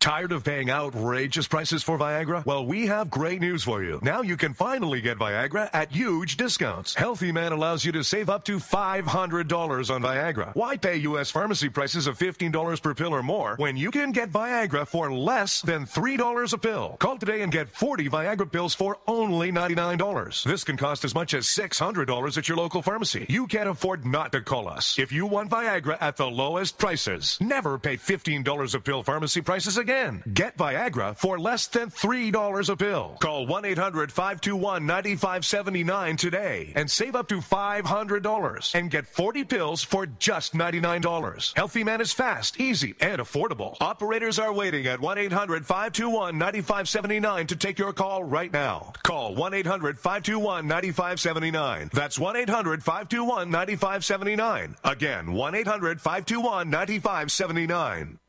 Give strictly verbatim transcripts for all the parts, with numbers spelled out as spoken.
Tired of paying outrageous prices for Viagra? Well, we have great news for you. Now you can finally get Viagra at huge discounts. Healthy Man allows you to save up to five hundred dollars on Viagra. Why pay U S pharmacy prices of fifteen dollars per pill or more when you can get Viagra for less than three dollars a pill? Call today and get forty Viagra pills for only ninety-nine dollars. This can cost as much as six hundred dollars at your local pharmacy. You can't afford not to call us. If you want Viagra at the lowest prices, never pay fifteen dollars a pill pharmacy prices again. Get Viagra for less than three dollars a pill. Call one eight hundred five two one nine five seven nine today and save up to five hundred dollars and get forty pills for just ninety-nine dollars. Healthy Man is fast, easy, and affordable. Operators are waiting at one eight hundred five two one nine five seven nine to take your call right now. Call one eight hundred five two one nine five seven nine. That's one eight hundred five two one nine five seven nine. Again, one eight hundred five two one nine five seven nine.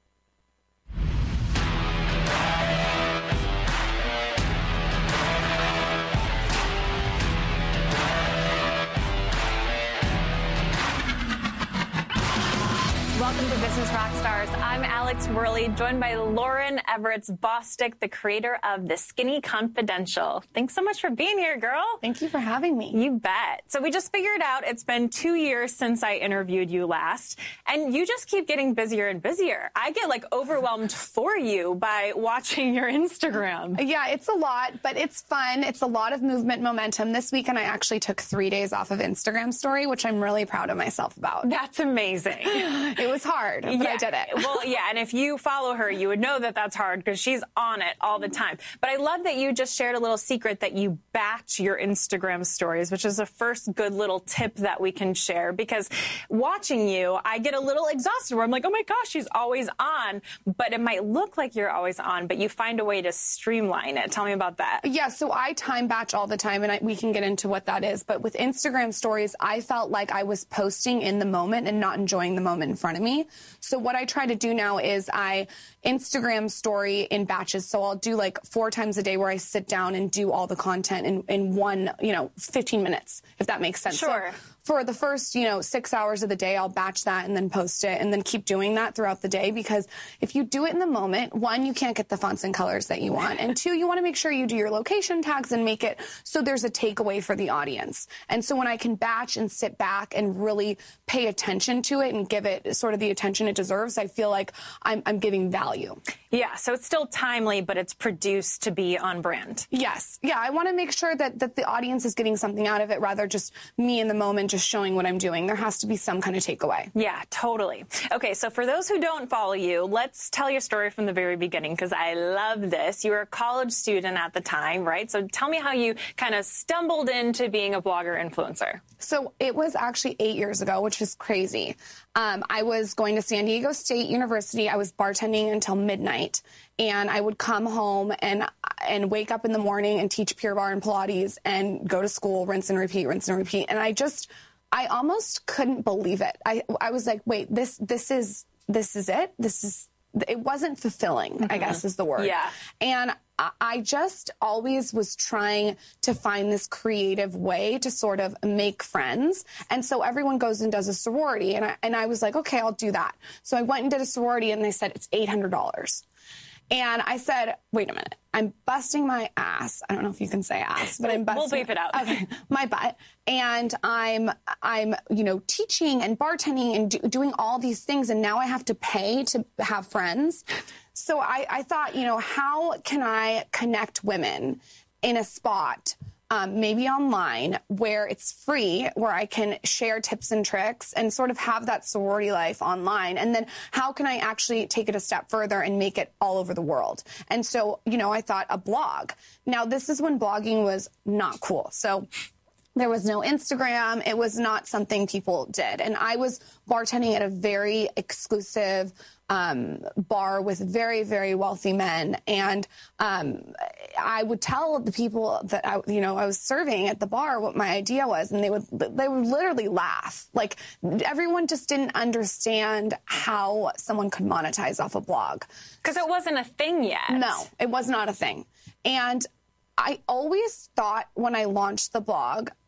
Welcome to Business Rockstars. I'm Alex Worley, joined by Lauren Everett Bostic, the creator of The Skinny Confidential. Thanks so much for being here, girl. Thank you for having me. You bet. So we just figured out it's been two years since I interviewed you last, and you just keep getting busier and busier. I get like overwhelmed for you by watching your Instagram. Yeah, it's a lot, but it's fun. It's a lot of movement momentum. This weekend I actually took three days off of Instagram story, which I'm really proud of myself about. That's amazing. It was hard, but yeah. I did it. Well, yeah, and if you follow her, you would know that that's hard because she's on it all the time. But I love that you just shared a little secret that you batch your Instagram stories, which is the first good little tip that we can share, because watching you, I get a little exhausted where I'm like, oh my gosh, she's always on. But it might look like you're always on, but you find a way to streamline it. Tell me about that. Yeah, so I time batch all the time, and I, we can get into what that is. But with Instagram stories, I felt like I was posting in the moment and not enjoying the moment in front of me. So what I try to do now is I Instagram story in batches. So I'll do like four times a day where I sit down and do all the content in, in one, you know, fifteen minutes, if that makes sense. Sure. So for the first, you know, six hours of the day, I'll batch that and then post it and then keep doing that throughout the day, because if you do it in the moment, one, you can't get the fonts and colors that you want. And two, you want to make sure you do your location tags and make it so there's a takeaway for the audience. And so when I can batch and sit back and really pay attention to it and give it sort of the attention it deserves, I feel like I'm, I'm giving value. Yeah, so it's still timely, but it's produced to be on brand. Yes. Yeah, I want to make sure that, that the audience is getting something out of it, rather just me in the moment just showing what I'm doing. There has to be some kind of takeaway. Yeah, totally. Okay, so for those who don't follow you, let's tell your story from the very beginning, because I love this. You were a college student at the time, right? So tell me how you kind of stumbled into being a blogger influencer. So it was actually eight years ago, which is crazy. Um, I was going to San Diego State University. I was bartending until midnight, and I would come home and and wake up in the morning and teach Pure Barre and Pilates and go to school, rinse and repeat, rinse and repeat. And I just, I almost couldn't believe it. I I was like, wait, this this is this is it. This is it wasn't fulfilling, mm-hmm. I guess is the word. Yeah. And I just always was trying to find this creative way to sort of make friends. And so everyone goes and does a sorority. And I, and I was like, okay, I'll do that. So I went and did a sorority, and they said, it's eight hundred dollars. And I said, wait a minute, I'm busting my ass. I don't know if you can say ass, but I'm busting. We'll beep it out. Okay, my butt. And I'm, I'm, you know, teaching and bartending and do, doing all these things. And now I have to pay to have friends. So I, I thought, you know, how can I connect women in a spot, um, maybe online, where it's free, where I can share tips and tricks and sort of have that sorority life online? And then how can I actually take it a step further and make it all over the world? And so, you know, I thought a blog. Now, this is when blogging was not cool. So there was no Instagram. It was not something people did. And I was bartending at a very exclusive um, bar with very, very wealthy men. And um, I would tell the people that I, you know, I was serving at the bar what my idea was, and they would they would literally laugh. Like, everyone just didn't understand how someone could monetize off a blog. Because it wasn't a thing yet. No, it was not a thing. And I always thought when I launched the blog,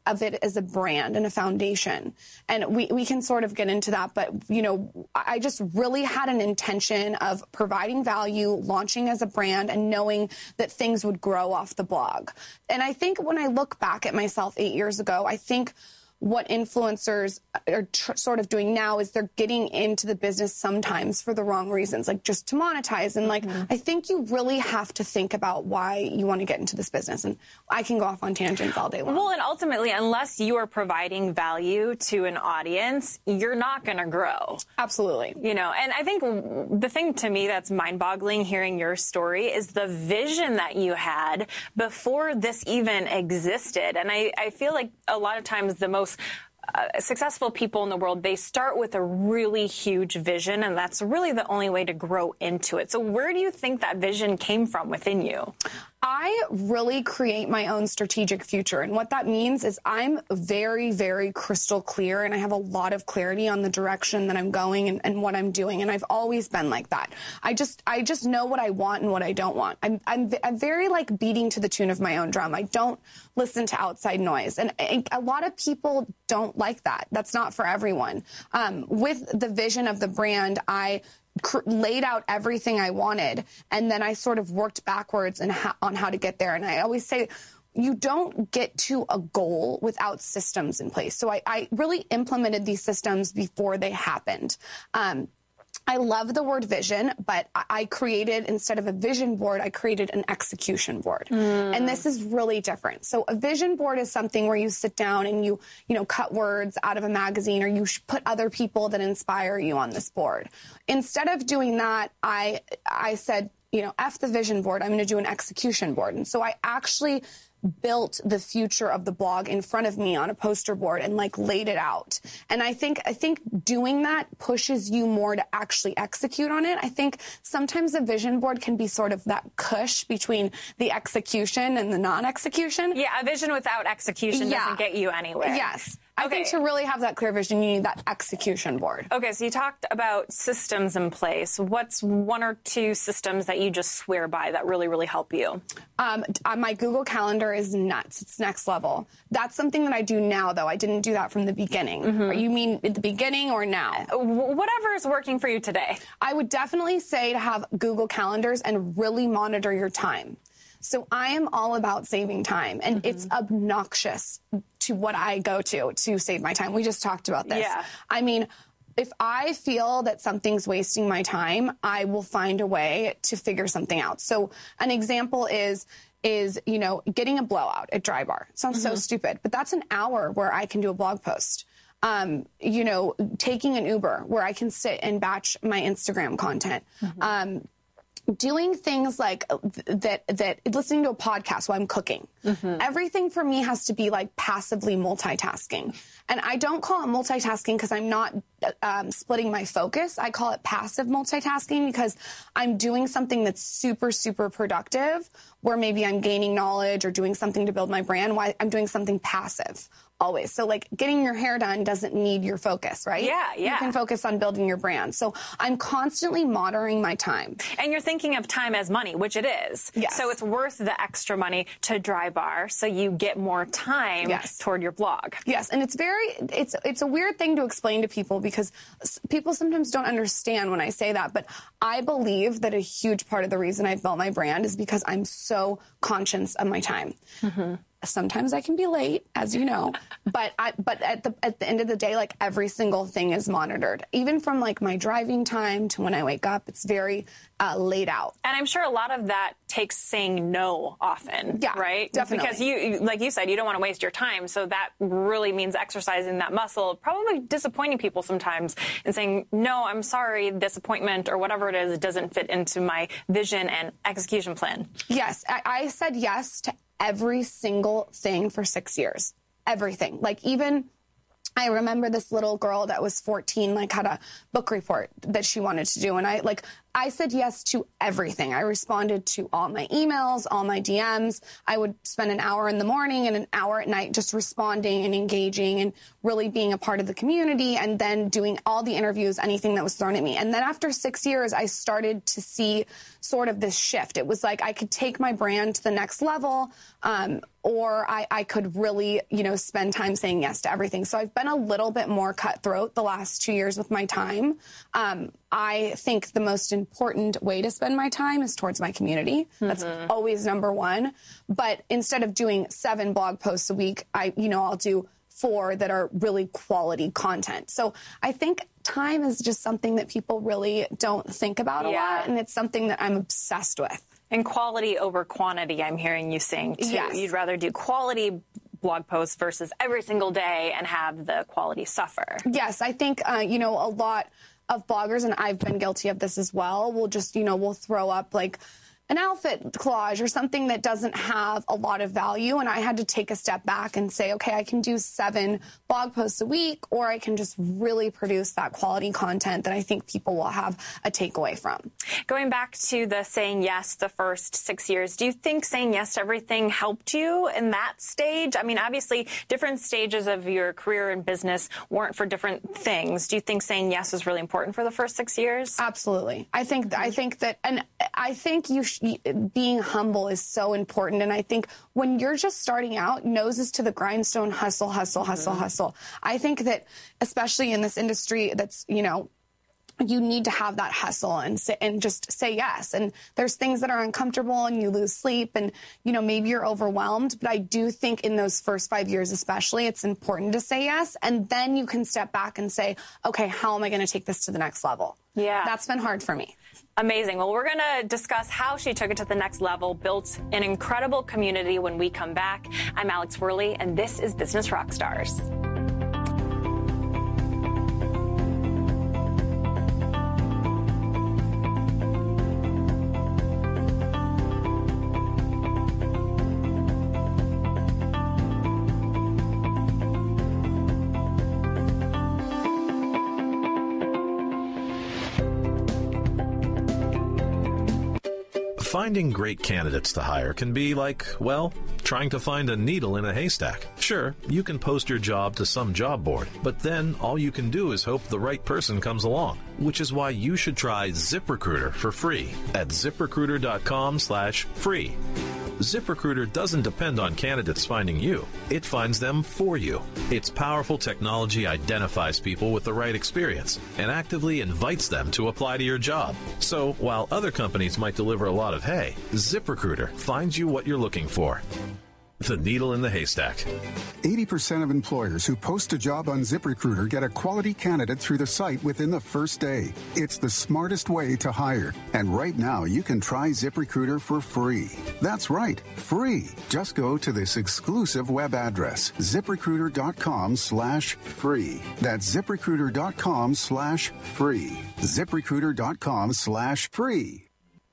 of it as a brand and a foundation. And we, we can sort of get into that. But, you know, I just really had an intention of providing value, launching as a brand, and knowing that things would grow off the blog. And I think when I look back at myself eight years ago, I think what influencers are tr- sort of doing now is they're getting into the business sometimes for the wrong reasons, like just to monetize. And like, mm-hmm. I think you really have to think about why you want to get into this business. And I can go off on tangents all day long. Well, and ultimately, unless you are providing value to an audience, you're not going to grow. Absolutely. You know, and I think the thing to me that's mind-boggling hearing your story is the vision that you had before this even existed. And I, I feel like a lot of times the most Uh, successful people in the world, they start with a really huge vision, and that's really the only way to grow into it. So where do you think that vision came from within you? I really create my own strategic future. And what that means is I'm very, very crystal clear, and I have a lot of clarity on the direction that I'm going and, and what I'm doing. And I've always been like that. I just I just know what I want and what I don't want. I'm, I'm, I'm very like beating to the tune of my own drum. I don't listen to outside noise. And a lot of people don't like that. That's not for everyone. Um, with the vision of the brand, I laid out everything I wanted, and then I sort of worked backwards and ha- on how to get there. And I always say, you don't get to a goal without systems in place. So I, I really implemented these systems before they happened. Um, I love the word vision, but I created, instead of a vision board, I created an execution board. Mm. And this is really different. So a vision board is something where you sit down and you, you know, cut words out of a magazine, or you put other people that inspire you on this board. Instead of doing that, I, I said, you know, F the vision board, I'm going to do an execution board. And so I actually built the future of the blog in front of me on a poster board and like laid it out. And I think I think doing that pushes you more to actually execute on it. I think sometimes a vision board can be sort of that cush between the execution and the non-execution. Yeah, a vision without execution yeah. doesn't get you anywhere. Yes. I okay. think to really have that clear vision, you need that execution board. Okay, so you talked about systems in place. What's one or two systems that you just swear by that really, really help you? Um, my Google Calendar is nuts. It's next level. That's something that I do now, though. I didn't do that from the beginning. Mm-hmm. You mean at the beginning or now? Whatever is working for you today. I would definitely say to have Google Calendars and really monitor your time. So I am all about saving time, and mm-hmm. it's obnoxious to what I go to to save my time. We just talked about this. Yeah. I mean, if I feel that something's wasting my time, I will find a way to figure something out. So an example is, is, you know, getting a blowout at Dry Bar. It sounds mm-hmm. so stupid, but that's an hour where I can do a blog post. Um, you know, taking an Uber where I can sit and batch my Instagram content. Mm-hmm. Um, doing things like that, that listening to a podcast while I'm cooking. Mm-hmm. Everything for me has to be like passively multitasking. And I don't call it multitasking because I'm not um, splitting my focus. I call it passive multitasking because I'm doing something that's super, super productive, where maybe I'm gaining knowledge or doing something to build my brand while I'm doing something passive. Always. So like getting your hair done doesn't need your focus, right? Yeah, yeah. You can focus on building your brand. So I'm constantly monitoring my time. And you're thinking of time as money, which it is. Yes. So it's worth the extra money to Dry Bar so you get more time yes. toward your blog. Yes. And it's very, it's, it's a weird thing to explain to people because people sometimes don't understand when I say that. But I believe that a huge part of the reason I've built my brand is because I'm so conscious of my time. Mm-hmm. Sometimes I can be late, as you know, but I, but at the at the end of the day, like every single thing is monitored, even from like my driving time to when I wake up. It's very uh, laid out. And I'm sure a lot of that takes saying no often, yeah, right? Definitely. Because you, like you said, you don't want to waste your time. So that really means exercising that muscle, probably disappointing people sometimes and saying, no, I'm sorry, this appointment or whatever it is, it doesn't fit into my vision and execution plan. Yes, I, I said yes to every single thing for six years. Everything. Like even I remember this little girl that was fourteen, like had a book report that she wanted to do. And I like I said yes to everything. I responded to all my emails, all my D Ms. I would spend an hour in the morning and an hour at night just responding and engaging and really being a part of the community, and then doing all the interviews, anything that was thrown at me. And then after six years, I started to see sort of this shift. It was like I could take my brand to the next level, um, or I, I could really, you know, spend time saying yes to everything. So I've been a little bit more cutthroat the last two years with my time. Um, I think the most important way to spend my time is towards my community. Mm-hmm. That's always number one. But instead of doing seven blog posts a week, I, you know, I'll do four that are really quality content. So I think time is just something that people really don't think about a Yeah. lot, and it's something that I'm obsessed with. And quality over quantity, I'm hearing you saying, too. Yes. You'd rather do quality blog posts versus every single day and have the quality suffer. Yes, I think, uh, you know, a lot of bloggers, and I've been guilty of this as well, will just, you know, will throw up like an outfit collage or something that doesn't have a lot of value. And I had to take a step back and say, okay, I can do seven blog posts a week, or I can just really produce that quality content that I think people will have a takeaway from. Going back to the saying yes the first six years, do you think saying yes to everything helped you in that stage? I mean, obviously, different stages of your career and business weren't for different things. Do you think saying yes was really important for the first six years? Absolutely. I think, I think that, and I think you sh- being humble is so important. And I think when you're just starting out, noses to the grindstone, hustle, hustle, hustle, mm-hmm. hustle. I think that especially in this industry that's, you know, you need to have that hustle and say, and just say yes. And there's things that are uncomfortable and you lose sleep and, you know, maybe you're overwhelmed. But I do think in those first five years especially, it's important to say yes. And then you can step back and say, okay, how am I going to take this to the next level? Yeah. That's been hard for me. Amazing. Well, we're going to discuss how she took it to the next level, built an incredible community when we come back. I'm Alex Worley, and this is Business Rockstars. Finding great candidates to hire can be like, well, trying to find a needle in a haystack. Sure, you can post your job to some job board, but then all you can do is hope the right person comes along, which is why you should try ZipRecruiter for free at ZipRecruiter.com slash free. ZipRecruiter doesn't depend on candidates finding you. It finds them for you. Its powerful technology identifies people with the right experience and actively invites them to apply to your job. So while other companies might deliver a lot of hay, ZipRecruiter finds you what you're looking for. The needle in the haystack. eighty percent of employers who post a job on ZipRecruiter get a quality candidate through the site within the first day. It's the smartest way to hire. And right now, you can try ZipRecruiter for free. That's right, free. Just go to this exclusive web address, ZipRecruiter.com slash free. That's ZipRecruiter.com slash free. ZipRecruiter.com slash free.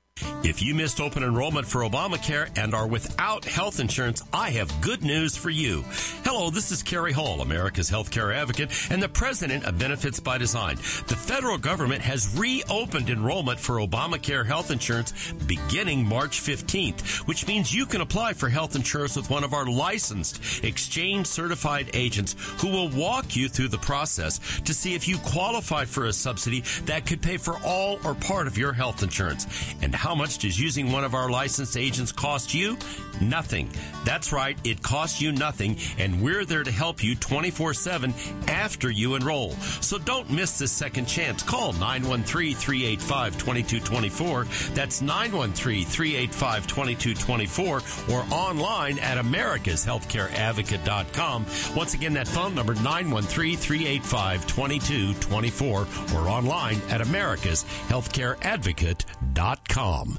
If you missed open enrollment for Obamacare and are without health insurance, I have good news for you. Hello, this is Kerry Hall, America's healthcare advocate and the president of Benefits by Design. The federal government has reopened enrollment for Obamacare health insurance beginning March fifteenth, which means you can apply for health insurance with one of our licensed, exchange-certified agents who will walk you through the process to see if you qualify for a subsidy that could pay for all or part of your health insurance. And how much does using one of our licensed agents cost you? Nothing. That's right, it costs you nothing, and we're there to help you twenty-four seven after you enroll. So don't miss this second chance. Call nine one three, three eight five, two two two four. That's nine one three, three eight five, two two two four, or online at americas healthcare advocate dot com. Once again, that phone number, nine one three, three eight five, two two two four, or online at americas healthcare advocate dot com.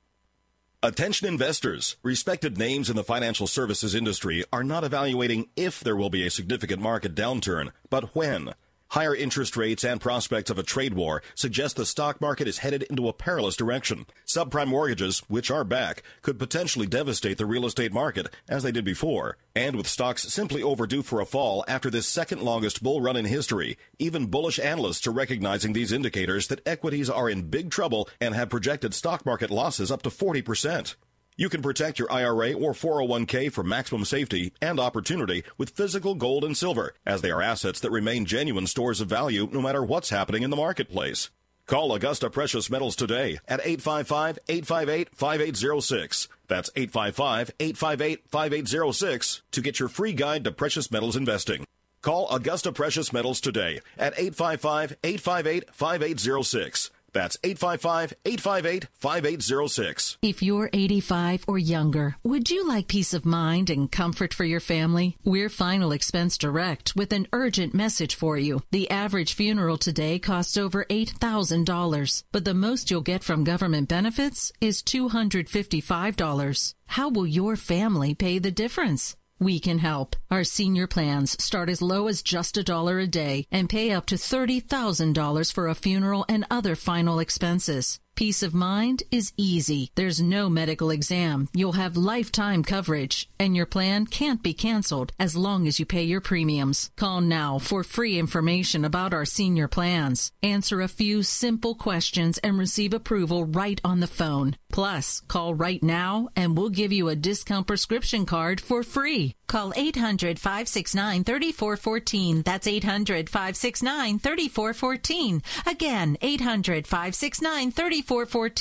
Attention investors. Respected names in the financial services industry are not evaluating if there will be a significant market downturn, but when. Higher interest rates and prospects of a trade war suggest the stock market is headed into a perilous direction. Subprime mortgages, which are back, could potentially devastate the real estate market, as they did before. And with stocks simply overdue for a fall after this second longest bull run in history, even bullish analysts are recognizing these indicators that equities are in big trouble and have projected stock market losses up to forty percent. You can protect your I R A or four oh one k for maximum safety and opportunity with physical gold and silver, as they are assets that remain genuine stores of value no matter what's happening in the marketplace. Call Augusta Precious Metals today at eight five five, eight five eight, five eight zero six. That's eight five five, eight five eight, five eight zero six to get your free guide to precious metals investing. Call Augusta Precious Metals today at eight five five, eight five eight, five eight zero six. That's eight five five, eight five eight, five eight zero six. If you're eighty-five or younger, would you like peace of mind and comfort for your family? We're Final Expense Direct with an urgent message for you. The average funeral today costs over eight thousand dollars, but the most you'll get from government benefits is two hundred fifty-five dollars. How will your family pay the difference? We can help. Our senior plans start as low as just a dollar a day and pay up to thirty thousand dollars for a funeral and other final expenses. Peace of mind is easy. There's no medical exam. You'll have lifetime coverage, and your plan can't be canceled as long as you pay your premiums. Call now for free information about our senior plans. Answer a few simple questions and receive approval right on the phone. Plus, call right now and we'll give you a discount prescription card for free. Call eight hundred, five six nine, three four one four. That's eight hundred, five six nine, three four one four. Again, eight hundred, five six nine, three four one four.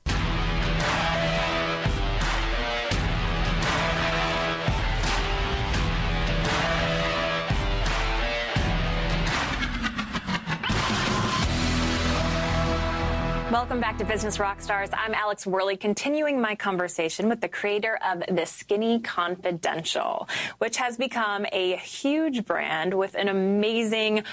Welcome back to Business Rockstars. I'm Alex Worley, continuing my conversation with the creator of The Skinny Confidential, which has become a huge brand with an amazing,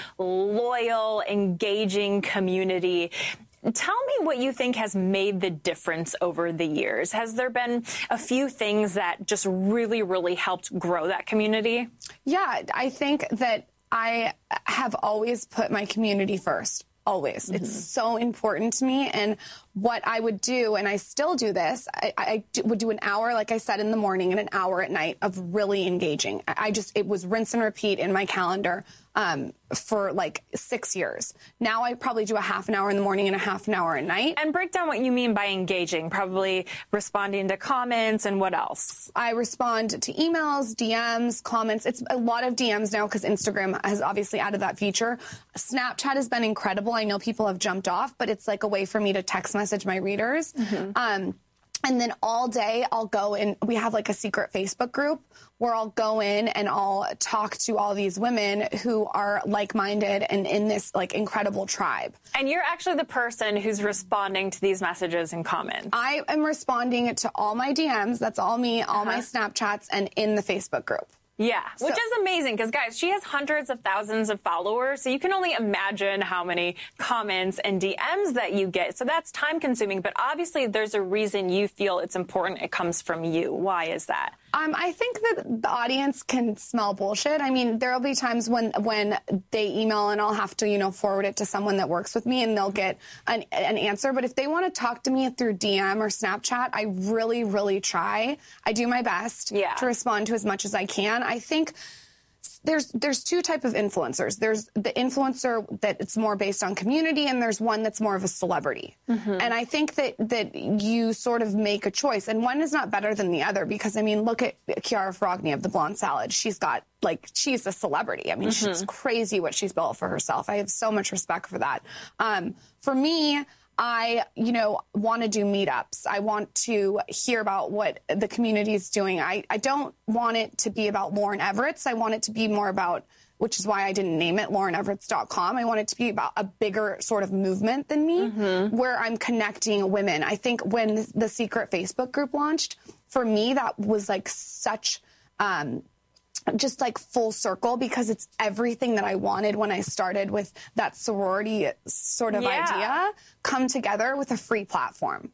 loyal, engaging community. Tell me what you think has made the difference over the years. Has there been a few things that just really, really helped grow that community? Yeah, I think that I have always put my community first. Always. Mm-hmm. It's so important to me. And what I would do, and I still do this, I, I do, would do an hour, like I said, in the morning and an hour at night of really engaging. I, I just, it was rinse and repeat in my calendar um, for like six years. Now I probably do a half an hour in the morning and a half an hour at night. And break down what you mean by engaging, probably responding to comments and what else? I respond to emails, D Ms, comments. It's a lot of D Ms now because Instagram has obviously added that feature. Snapchat has been incredible. I know people have jumped off, but it's like a way for me to text message my readers. Mm-hmm. Um, and then all day I'll go and we have like a secret Facebook group where I'll go in and I'll talk to all these women who are like-minded and in this like incredible tribe. And you're actually the person who's responding to these messages and comments. I am responding to all my D Ms. That's all me, all uh-huh. my Snapchats, and in the Facebook group. Yeah, which so, is amazing because, guys, she has hundreds of thousands of followers, so you can only imagine how many comments and D Ms that you get. So that's time-consuming, but obviously there's a reason you feel it's important it comes from you. Why is that? Um, I think that the audience can smell bullshit. I mean, there'll be times when when they email and I'll have to, you know, forward it to someone that works with me and they'll get an, an answer. But if they want to talk to me through D M or Snapchat, I really, really try. I do my best yeah. to respond to as much as I can. I think there's there's two type of influencers. There's the influencer that it's more based on community, and there's one that's more of a celebrity. Mm-hmm. And I think that that you sort of make a choice, and one is not better than the other because, I mean, look at Chiara Ferragni of the Blonde Salad. She's got, like, she's a celebrity. I mean, mm-hmm. she's crazy what she's built for herself. I have so much respect for that. Um, for me, I, you know, want to do meetups. I want to hear about what the community is doing. I, I don't want it to be about Lauren Everett's. I want it to be more about, which is why I didn't name it Lauren Everett's dot com. I want it to be about a bigger sort of movement than me, mm-hmm. where I'm connecting women. I think when the secret Facebook group launched, for me, that was like such... Um, just like full circle because it's everything that I wanted when I started with that sorority sort of yeah. idea come together with a free platform.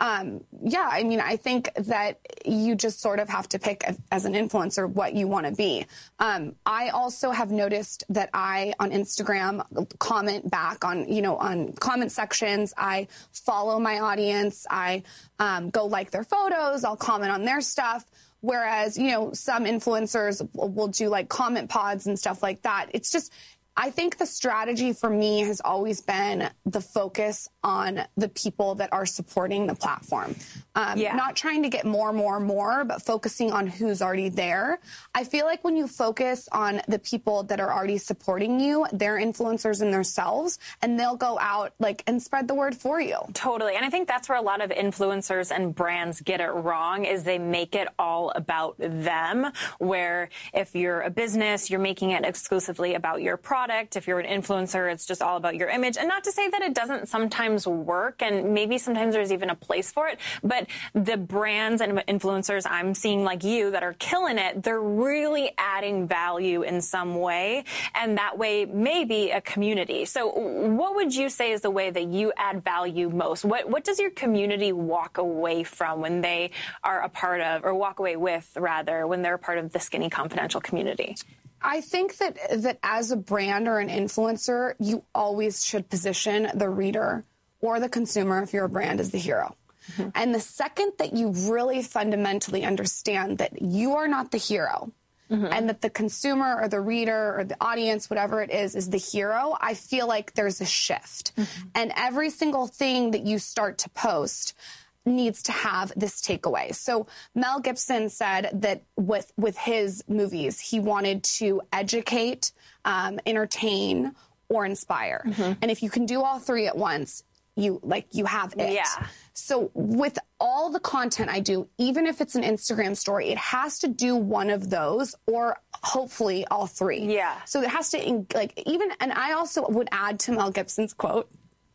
um, yeah, I mean, I think that you just sort of have to pick as an influencer what you want to be. Um, I also have noticed that I, on Instagram, comment back on, you know, on comment sections. I follow my audience. I um, go like their photos. I'll comment on their stuff. Whereas, you know, some influencers will, will do like comment pods and stuff like that. It's just, I think the strategy for me has always been the focus on the people that are supporting the platform. Um, yeah. Not trying to get more, more, more, but focusing on who's already there. I feel like when you focus on the people that are already supporting you, they're influencers in themselves, and they'll go out like and spread the word for you. Totally. And I think that's where a lot of influencers and brands get it wrong, is they make it all about them, where if you're a business, you're making it exclusively about your product. If you're an influencer, it's just all about your image. And not to say that it doesn't sometimes work, and maybe sometimes there's even a place for it, but the brands and influencers I'm seeing like you that are killing it, they're really adding value in some way, and that way maybe a community. So what would you say is the way that you add value most? What what does your community walk away from when they are a part of, or walk away with rather, when they're a part of the Skinny Confidential community? I think that that as a brand or an influencer, you always should position the reader or the consumer, if you're a brand, as the hero. Mm-hmm. And the second that you really fundamentally understand that you are not the hero, mm-hmm. and that the consumer or the reader or the audience, whatever it is, is the hero, I feel like there's a shift. Mm-hmm. And every single thing that you start to post needs to have this takeaway. So Mel Gibson said that with with his movies, he wanted to educate, um, entertain, or inspire. Mm-hmm. And if you can do all three at once, you like you have it. Yeah. So with all the content I do, even if it's an Instagram story, it has to do one of those, or hopefully all three. Yeah. So it has to like even, and I also would add to Mel Gibson's quote,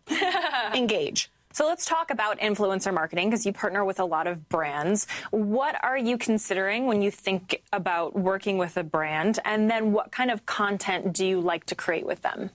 engage. So let's talk about influencer marketing, because you partner with a lot of brands. What are you considering when you think about working with a brand? And then what kind of content do you like to create with them?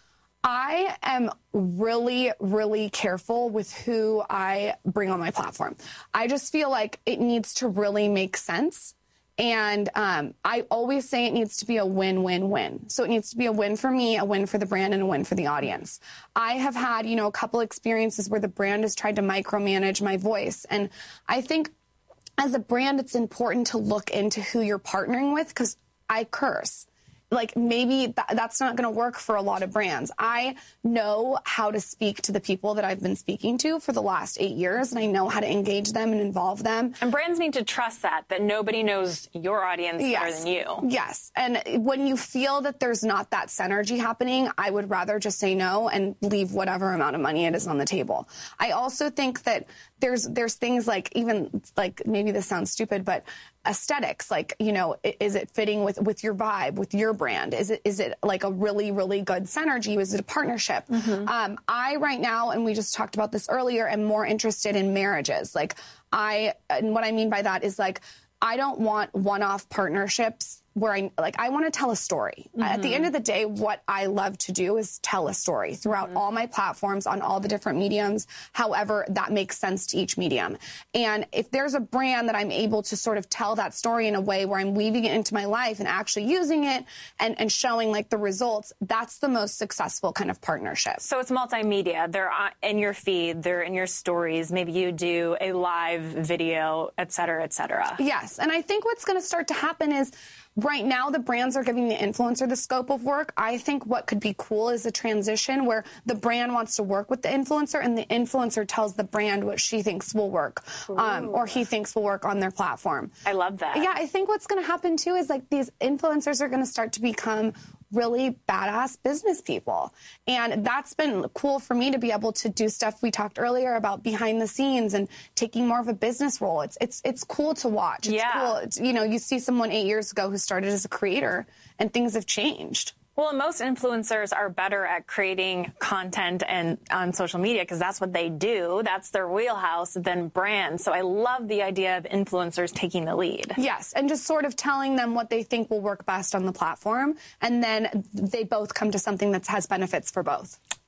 I am really, really careful with who I bring on my platform. I just feel like it needs to really make sense. And um, I always say it needs to be a win-win-win. So it needs to be a win for me, a win for the brand, and a win for the audience. I have had, you know, a couple experiences where the brand has tried to micromanage my voice. And I think as a brand, it's important to look into who you're partnering with, because I curse. Like, maybe th- that's not going to work for a lot of brands. I know how to speak to the people that I've been speaking to for the last eight years, and I know how to engage them and involve them. And brands need to trust that, that nobody knows your audience yes. better than you. Yes. And when you feel that there's not that synergy happening, I would rather just say no and leave whatever amount of money it is on the table. I also think that there's there's things like, even like, maybe this sounds stupid, but aesthetics, like, you know, is it fitting with, with your vibe, with your brand? Is it is it like a really, really good synergy? Is it a partnership? Mm-hmm. Um, I right now, and we just talked about this earlier, am more interested in marriages. Like I, and what I mean by that is like, I don't want one-off partnerships where I like I want to tell a story. Mm-hmm. At the end of the day, what I love to do is tell a story throughout mm-hmm. all my platforms on all the different mediums, however that makes sense to each medium. And if there's a brand that I'm able to sort of tell that story in a way where I'm weaving it into my life and actually using it and, and showing like the results, that's the most successful kind of partnership. So it's multimedia. They're in your feed, they're in your stories. Maybe you do a live video, et cetera, et cetera. Yes. And I think what's going to start to happen is, right now, the brands are giving the influencer the scope of work. I think what could be cool is a transition where the brand wants to work with the influencer, and the influencer tells the brand what she thinks will work, um, or he thinks will work on their platform. I love that. Yeah, I think what's going to happen, too, is like these influencers are going to start to become really badass business people. And that's been cool for me to be able to do stuff we talked earlier about behind the scenes and taking more of a business role. It's it's it's cool to watch. It's yeah. cool. It's, you know, you see someone eight years ago who started as a creator and things have changed. Well, most influencers are better at creating content and on social media because that's what they do. That's their wheelhouse than brands. So I love the idea of influencers taking the lead. Yes, and just sort of telling them what they think will work best on the platform, and then they both come to something that has benefits for both.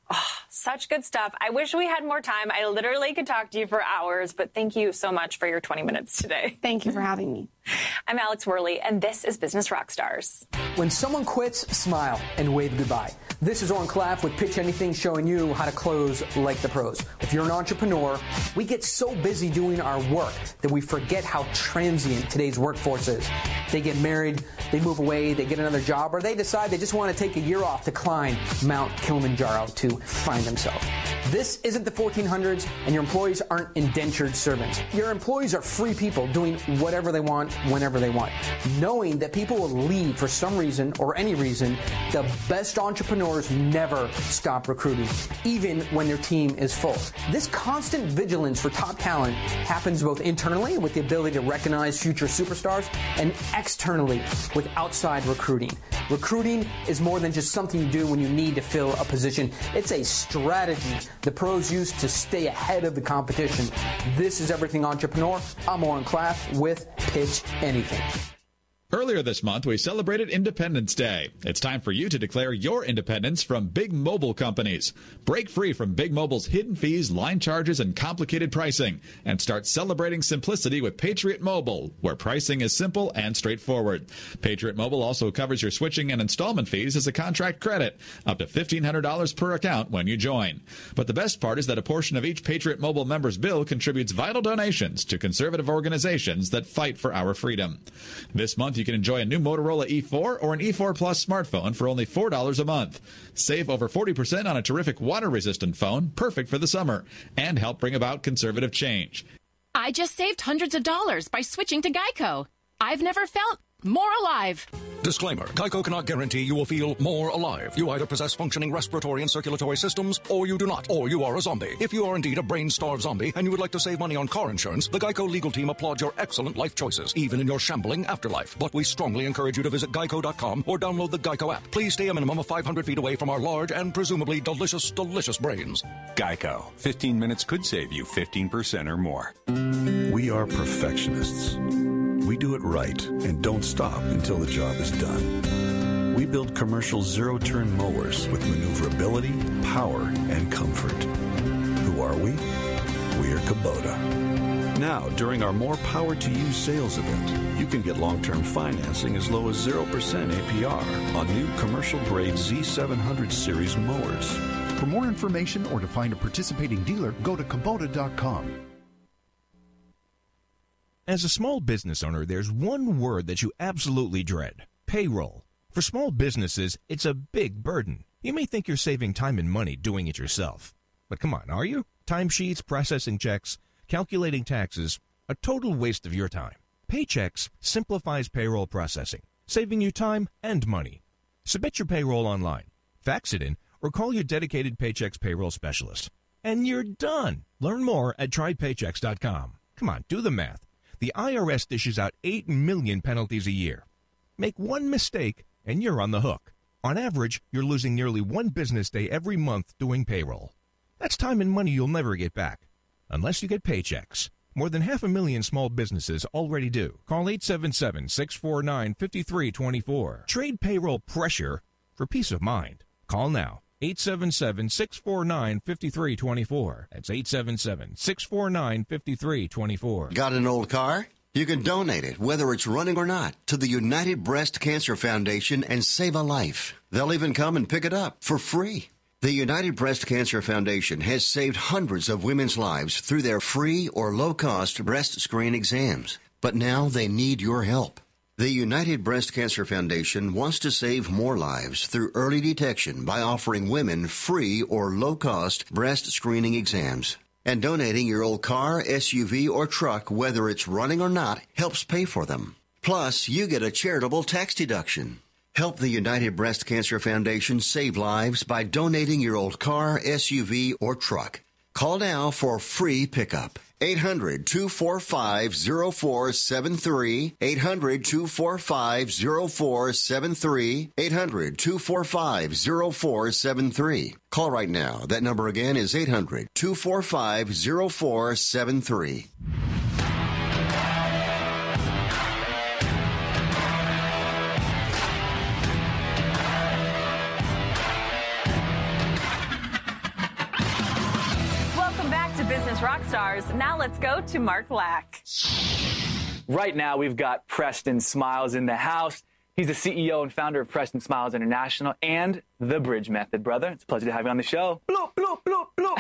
Oh, such good stuff. I wish we had more time. I literally could talk to you for hours, but thank you so much for your twenty minutes today. Thank you for having me. I'm Alex Worley, and this is Business Rockstars. When someone quits, smile and wave goodbye. This is Oren Klaff with Pitch Anything, showing you how to close like the pros. If you're an entrepreneur, we get so busy doing our work that we forget how transient today's workforce is. They get married, they move away, they get another job, or they decide they just want to take a year off to climb Mount Kilimanjaro to find themselves. This isn't the fourteen hundreds, and your employees aren't indentured servants. Your employees are free people doing whatever they want, whenever they want. Knowing that people will leave for some reason or any reason, the best entrepreneurs never stop recruiting, even when their team is full. This constant vigilance for top talent happens both internally with the ability to recognize future superstars and externally with outside recruiting. Recruiting is more than just something you do when you need to fill a position. It's a strategy the pros use to stay ahead of the competition. This is Everything Entrepreneur. I'm Oren Klaff with Pitch Anything. Earlier this month, we celebrated Independence Day. It's time for you to declare your independence from big mobile companies. Break free from Big Mobile's hidden fees, line charges, and complicated pricing, and start celebrating simplicity with Patriot Mobile, where pricing is simple and straightforward. Patriot Mobile also covers your switching and installment fees as a contract credit, up to fifteen hundred dollars per account when you join. But the best part is that a portion of each Patriot Mobile member's bill contributes vital donations to conservative organizations that fight for our freedom. This month, you You can enjoy a new Motorola E four or an E four Plus smartphone for only four dollars a month. Save over forty percent on a terrific water-resistant phone, perfect for the summer, and help bring about conservative change. I just saved hundreds of dollars by switching to Geico. I've never felt more alive. Disclaimer. Geico cannot guarantee you will feel more alive. You either possess functioning respiratory and circulatory systems, or you do not, or you are a zombie. If you are indeed a brain-starved zombie and you would like to save money on car insurance, the Geico legal team applauds your excellent life choices, even in your shambling afterlife. But we strongly encourage you to visit geico dot com or download the Geico app. Please stay a minimum of five hundred feet away from our large and presumably delicious, delicious brains. Geico. fifteen minutes could save you fifteen percent or more. We are perfectionists. We do it right and don't stop until the job is done. We build commercial zero-turn mowers with maneuverability, power, and comfort. Who are we? We are Kubota. Now, during our More Power to You sales event, you can get long-term financing as low as zero percent A P R on new commercial-grade Z seven hundred series mowers. For more information or to find a participating dealer, go to Kubota dot com. As a small business owner, there's one word that you absolutely dread: payroll. For small businesses, it's a big burden. You may think you're saving time and money doing it yourself. But come on, are you? Timesheets, processing checks, calculating taxes, a total waste of your time. Paychex simplifies payroll processing, saving you time and money. Submit your payroll online, fax it in, or call your dedicated Paychex payroll specialist. And you're done. Learn more at try paychex dot com. Come on, do the math. The I R S dishes out eight million penalties a year. Make one mistake, and you're on the hook. On average, you're losing nearly one business day every month doing payroll. That's time and money you'll never get back, unless you get Paychex. More than half a million small businesses already do. Call eight seven seven, six four nine, five three two four. Trade payroll pressure for peace of mind. Call now. eight seven seven, six four nine, five three two four. That's eight seven seven, six four nine, five three two four. Got an old car? You can donate it, whether it's running or not, to the United Breast Cancer Foundation and save a life. They'll even come and pick it up for free. The United Breast Cancer Foundation has saved hundreds of women's lives through their free or low-cost breast screen exams. But now they need your help. The United Breast Cancer Foundation wants to save more lives through early detection by offering women free or low-cost breast screening exams. And donating your old car, S U V, or truck, whether it's running or not, helps pay for them. Plus, you get a charitable tax deduction. Help the United Breast Cancer Foundation save lives by donating your old car, S U V, or truck. Call now for free pickup. eight hundred, two four five, zero four seven three. eight hundred, two four five, zero four seven three. eight hundred, two four five, zero four seven three. Call right now. That number again is eight hundred, two four five, zero four seven three. Business Rockstars. Now let's go to Mark Lack. Right now, we've got Preston Smiles in the house. He's the C E O and founder of Preston Smiles International and The Bridge Method, brother. It's a pleasure to have you on the show. Bloop, bloop, bloop, bloop.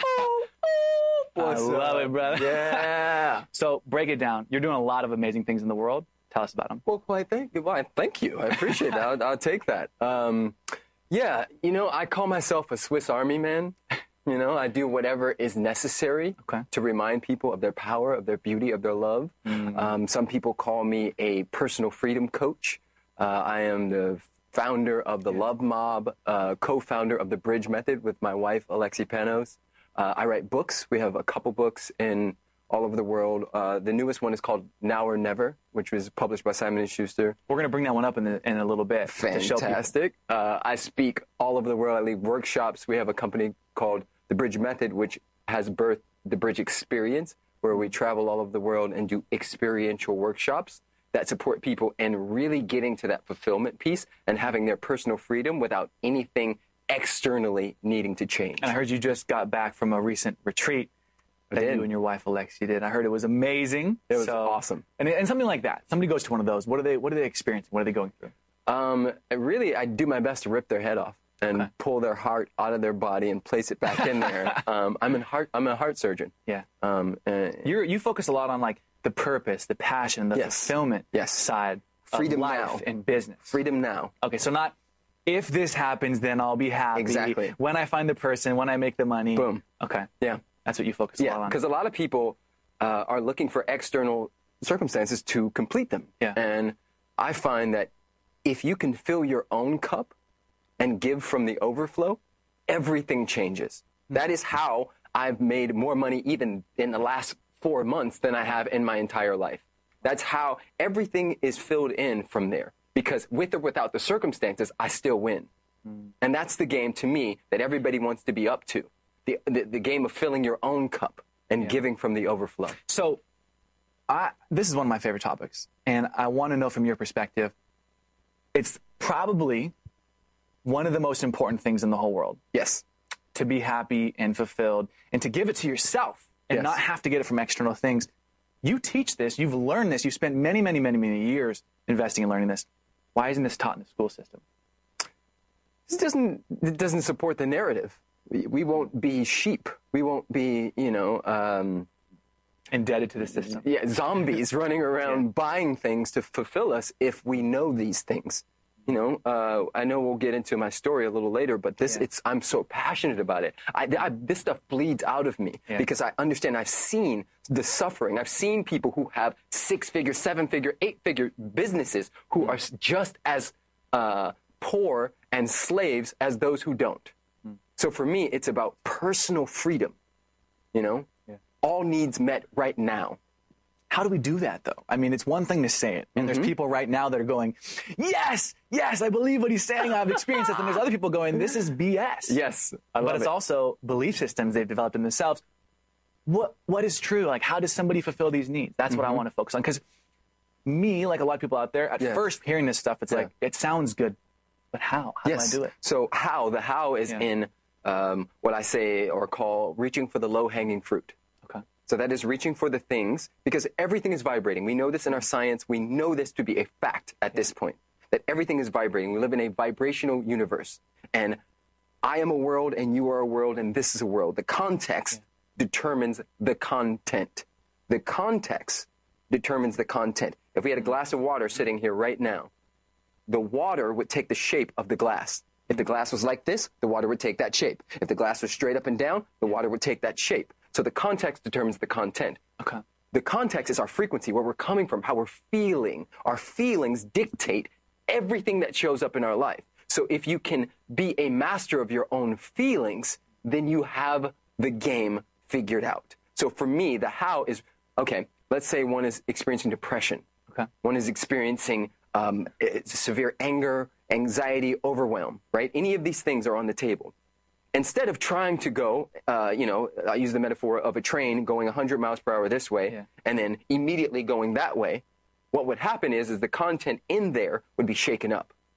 I love it, brother. Yeah. So break it down. You're doing a lot of amazing things in the world. Tell us about them. Well, why, thank you. Why, thank you. I appreciate that. I'll, I'll take that. Um, yeah, you know, I call myself a Swiss Army man. You know, I do whatever is necessary okay. to remind people of their power, of their beauty, of their love. Mm-hmm. Um, some people call me a personal freedom coach. Uh, I am the founder of the yeah. Love Mob, uh, co-founder of the Bridge Method with my wife, Alexi Panos. Uh, I write books. We have a couple books in all over the world. Uh, the newest one is called Now or Never, which was published by Simon and Schuster. We're going to bring that one up in, the, in a little bit. Fantastic. Uh, I speak all over the world. I lead workshops. We have a company called The Bridge Method, which has birthed the Bridge Experience, where we travel all over the world and do experiential workshops that support people in really getting to that fulfillment piece and having their personal freedom without anything externally needing to change. And I heard you just got back from a recent retreat that you and your wife Alexi did. I heard it was amazing. It was so, awesome. And, and something like that. Somebody goes to one of those. What are they? What are they experiencing? What are they going through? Um, really, I do my best to rip their head off and okay. pull their heart out of their body and place it back in there. Um, I'm a heart. I'm a heart surgeon. Yeah. Um, uh, you you focus a lot on like the purpose, the passion, the yes. fulfillment yes. side Freedom of life now. and business. Freedom now. Okay, so not if this happens, then I'll be happy. Exactly. When I find the person, when I make the money. Boom. Okay. Yeah. That's what you focus yeah, a lot on. Because a lot of people uh, are looking for external circumstances to complete them. Yeah. And I find that if you can fill your own cup and give from the overflow, everything changes. Mm-hmm. That is how I've made more money even in the last four months than I have in my entire life. That's how everything is filled in from there. Because with or without the circumstances, I still win. Mm. And that's the game, to me, that everybody wants to be up to. The, the, the game of filling your own cup and yeah. giving from the overflow. So I, this is one of my favorite topics. And I want to know from your perspective, it's probably one of the most important things in the whole world. Yes. To be happy and fulfilled and to give it to yourself and yes. not have to get it from external things. You teach this. You've learned this. You've spent many, many, many, many years investing and learning this. Why isn't this taught in the school system? This doesn't, it doesn't support the narrative. We, we won't be sheep. We won't be, you know... Um, indebted to the system. Yeah, zombies running around yeah. buying things to fulfill us if we know these things. You know, uh, I know we'll get into my story a little later, but this, yeah. it's, I'm so passionate about it. I, I, this stuff bleeds out of me yeah. because I understand, I've seen the suffering. I've seen people who have six-figure, seven-figure, eight-figure businesses who mm. are just as uh, poor and slaves as those who don't. Mm. So for me, it's about personal freedom, you know? Yeah. All needs met right now. How do we do that, though? I mean, it's one thing to say it, and mm-hmm. there's people right now that are going, yes, yes, I believe what he's saying, I've experienced it, and there's other people going, this is B S. Yes, I love But it's it. also belief systems they've developed in themselves. What What is true? Like, how does somebody fulfill these needs? That's mm-hmm. what I want to focus on, because me, like a lot of people out there, at yeah. first hearing this stuff, it's yeah. like, it sounds good, but how? How yes. do I do it? So how? The how is yeah. in um, what I say or call reaching for the low-hanging fruit. So that is reaching for the things, because everything is vibrating. We know this in our science. We know this to be a fact at this point, that everything is vibrating. We live in a vibrational universe. And I am a world, and you are a world, and this is a world. The context yeah. determines the content. The context determines the content. If we had a glass of water sitting here right now, the water would take the shape of the glass. If the glass was like this, the water would take that shape. If the glass was straight up and down, the water would take that shape. So the context determines the content. Okay. The context is our frequency, where we're coming from, how we're feeling. Our feelings dictate everything that shows up in our life. So if you can be a master of your own feelings, then you have the game figured out. So for me, the how is, okay, let's say one is experiencing depression. Okay. One is experiencing um, severe anger, anxiety, overwhelm, right? Any of these things are on the table. Instead of trying to go, uh, you know, I use the metaphor of a train going one hundred miles per hour this way yeah. and then immediately going that way, what would happen is, is the content in there would be shaken up.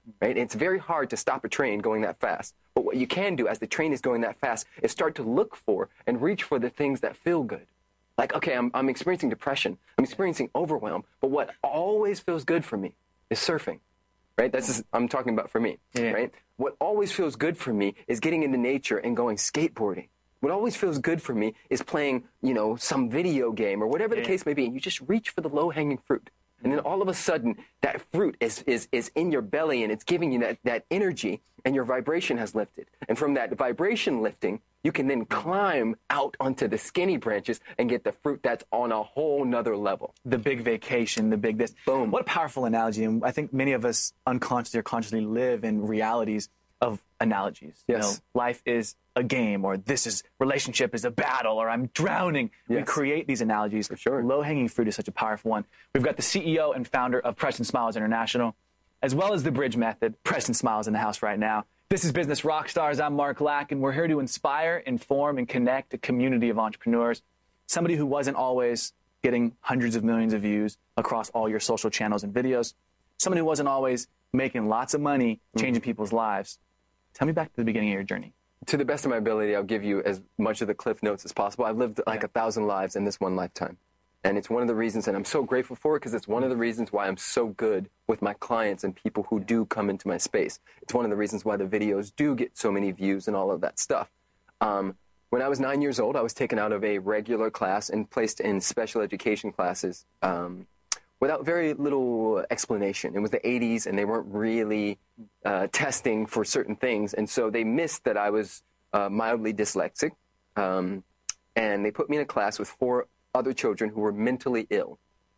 right? And it's very hard to stop a train going that fast. But what you can do as the train is going that fast is start to look for and reach for the things that feel good. Like, okay, I'm, I'm experiencing depression. I'm experiencing overwhelm. But what always feels good for me is surfing, right? That's just, I'm talking about for me, yeah. right? What always feels good for me is getting into nature and going skateboarding. What always feels good for me is playing, you know, some video game or whatever the yeah. case may be. And you just reach for the low-hanging fruit. And then all of a sudden, that fruit is, is, is in your belly, and it's giving you that, that energy, and your vibration has lifted. And from that vibration lifting, you can then climb out onto the skinny branches and get the fruit that's on a whole nother level. The big vacation, the big this. Boom. What a powerful analogy. And I think many of us unconsciously or consciously live in realities of analogies. Yes. You know, life is a game, or this is relationship is a battle, or I'm drowning. Yes. We create these analogies. For sure. Low-hanging fruit is such a powerful one. We've got the C E O and founder of Preston Smiles International, as well as the Bridge Method. Preston Smiles in the house right now. This is Business Rockstars. I'm Mark Lack, and we're here to inspire, inform, and connect a community of entrepreneurs. Somebody who wasn't always getting hundreds of millions of views across all your social channels and videos. Somebody who wasn't always making lots of money, changing mm-hmm. people's lives. Tell me back to the beginning of your journey. To the best of my ability, I'll give you as much of the cliff notes as possible. I've lived like yeah. a thousand lives in this one lifetime. And it's one of the reasons, and I'm so grateful for it, because it's one of the reasons why I'm so good with my clients and people who do come into my space. It's one of the reasons why the videos do get so many views and all of that stuff. Um, when I was nine years old, I was taken out of a regular class and placed in special education classes um, without very little explanation. It was the eighties, and they weren't really uh, testing for certain things. And so they missed that I was uh, mildly dyslexic. Um, and they put me in a class with four other children who were mentally ill.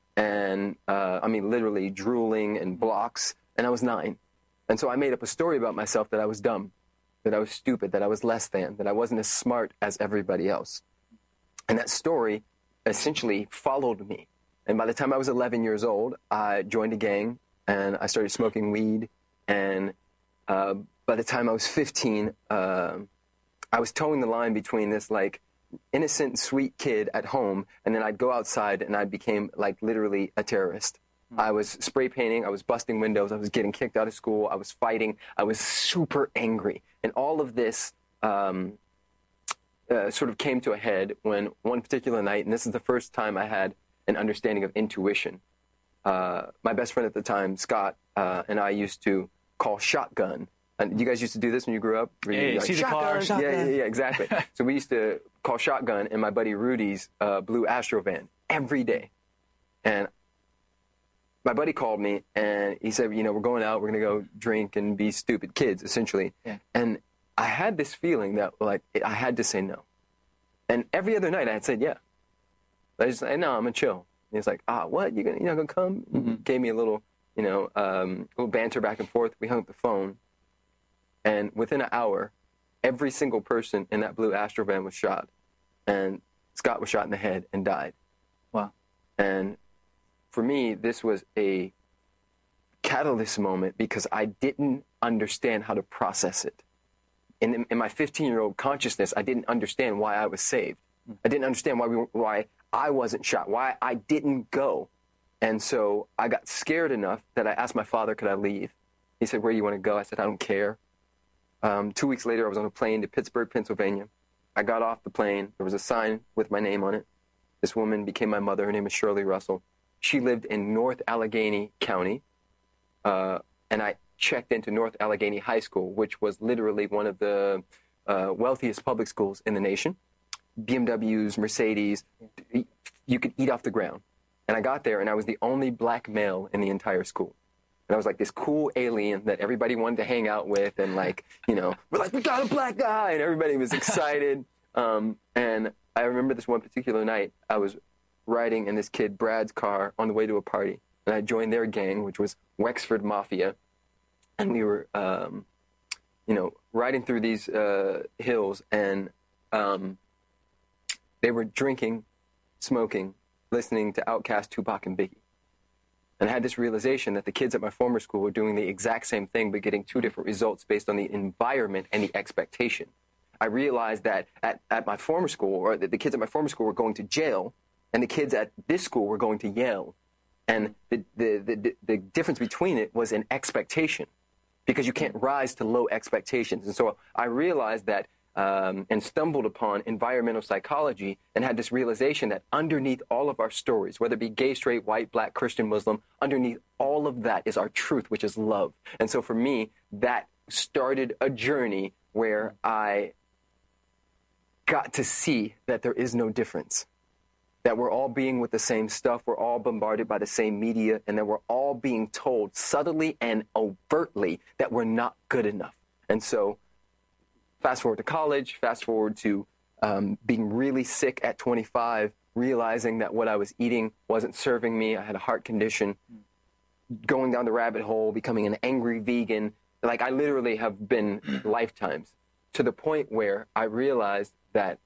And, uh, I mean, literally drooling and blocks. And I was nine. And so I made up a story about myself that I was dumb, that I was stupid, that I was less than, that I wasn't as smart as everybody else. And that story essentially followed me. And by the time I was eleven years old, I joined a gang, and I started smoking weed. And uh, by the time I was fifteen, uh, I was towing the line between this, like, innocent, sweet kid at home, and then I'd go outside, and I became, like, literally a terrorist. Mm-hmm. I was spray painting, I was busting windows, I was getting kicked out of school, I was fighting, I was super angry. And all of this um, uh, sort of came to a head when one particular night, and this is the first time I had an understanding of intuition. Uh, my best friend at the time, Scott, uh, and I used to call shotgun. And you guys used to do this when you grew up? Yeah, you like, see the car, shotgun. Yeah, yeah, yeah, exactly. So we used to call shotgun in my buddy Rudy's uh, blue Astro van every day. And my buddy called me, and he said, you know, we're going out, we're going to go drink and be stupid kids, essentially. Yeah. And I had this feeling that, like, I had to say no. And every other night I had said, yeah. I just said, no, I'm going to chill. And he's like, ah, what? You gonna, you're not going to come? Mm-hmm. Gave me a little, you know, um, little banter back and forth. We hung up the phone. And within an hour, every single person in that blue Astro van was shot. And Scott was shot in the head and died. Wow. And for me, this was a catalyst moment because I didn't understand how to process it. In, in my fifteen-year-old consciousness, I didn't understand why I was saved. I didn't understand why we were, why I wasn't shot, why I didn't go. And so I got scared enough that I asked my father, could I leave? He said, where do you want to go? I said, I don't care. Um, two weeks later, I was on a plane to Pittsburgh, Pennsylvania. I got off the plane. There was a sign with my name on it. This woman became my mother. Her name is Shirley Russell. She lived in North Allegheny County. Uh, and I checked into North Allegheny High School, which was literally one of the uh, wealthiest public schools in the nation. B M Ws, Mercedes, you could eat off the ground. And I got there, and I was the only black male in the entire school. And I was like this cool alien that everybody wanted to hang out with, and like, you know, we're like, we got a black guy, and everybody was excited. um, and I remember this one particular night, I was riding in this kid Brad's car on the way to a party, and I joined their gang, which was Wexford Mafia, and we were, um, you know, riding through these uh, hills, and um, they were drinking, smoking, listening to Outkast, Tupac, and Biggie. And I had this realization that the kids at my former school were doing the exact same thing, but getting two different results based on the environment and the expectation. I realized that at, at my former school, or that the kids at my former school were going to jail, and the kids at this school were going to Yale. And the, the, the, the difference between it was an expectation. because you can't rise to low expectations. And so I realized that um, and stumbled upon environmental psychology and had this realization that underneath all of our stories, whether it be gay, straight, white, black, Christian, Muslim, underneath all of that is our truth, which is love. And so for me, that started a journey where I got to see that there is no difference, that we're all being with the same stuff, we're all bombarded by the same media, and that we're all being told subtly and overtly that we're not good enough. And so fast forward to college, fast forward to um, being really sick at twenty-five, realizing that what I was eating wasn't serving me. I had a heart condition, going down the rabbit hole, becoming an angry vegan. Like, I literally have been lifetimes, to the point where I realized that